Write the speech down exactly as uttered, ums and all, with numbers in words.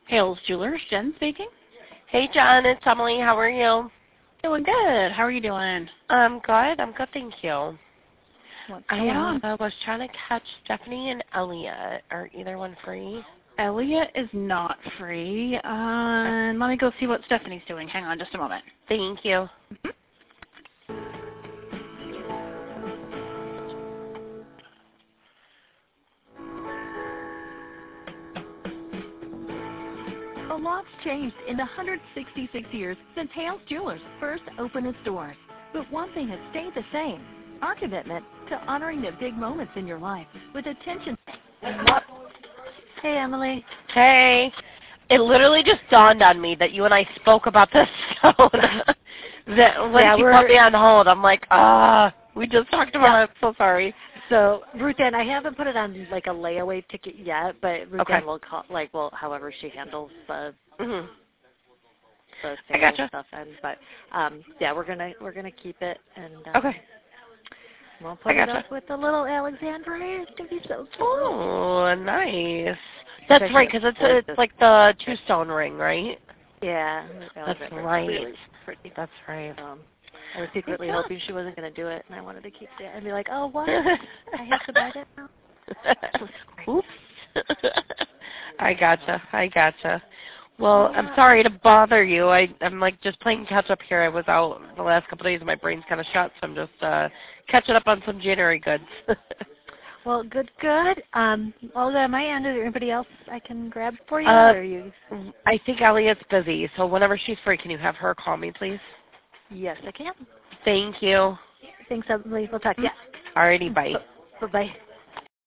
Hales Jewelers, Jen speaking. Hey, Jen, it's Emily. How are you? Doing good. How are you doing? I'm good. I'm good, thank you. What's I going on? uh, was trying to catch Stephanie and Elliot. Are either one free? Elliot is not free. Uh, let me go see what Stephanie's doing. Hang on just a moment. Thank you. Mm-hmm. A lot's changed in the one hundred sixty-six years since Hales Jewelers first opened its doors. But one thing has stayed the same, our commitment to honoring the big moments in your life with attention. Hey, Emily. Hey. It literally just dawned on me that you and I spoke about this stone. that when yeah, she we're, put me on hold, I'm like, ah, we just talked about yeah. it. So sorry. So, Ruth Ann, I haven't put it on like a layaway ticket yet, but Ruth Okay. Ann will call, like, well, however she handles the, Mm-hmm. the I gotcha. stuff. And, but, um, yeah, we're gonna we're gonna keep it, and uh, Okay. we'll put I it gotcha. up with the little Alexandria. It's gonna be so cute. Oh, nice. That's Because right, because it's, it's it's like the two-stone ring, right? Yeah, That's right. Really pretty. That's right. Um, I was secretly hoping she wasn't going to do it, and I wanted to keep it and be like, oh, what? I have to buy that now? Oops. I gotcha. I gotcha. Well, I'm sorry to bother you. I, I'm like just playing catch up here. I was out the last couple of days and my brain's kind of shut, so I'm just uh, catching up on some January goods. Well, good, good. Um, all on my end, is there anybody else I can grab for you? Uh, or are you? I think Elliot's busy, so whenever she's free, can you have her call me, please? Yes, I can. Thank you. Thanks, Emily. We'll talk to you. Alrighty, bye. Bye-bye.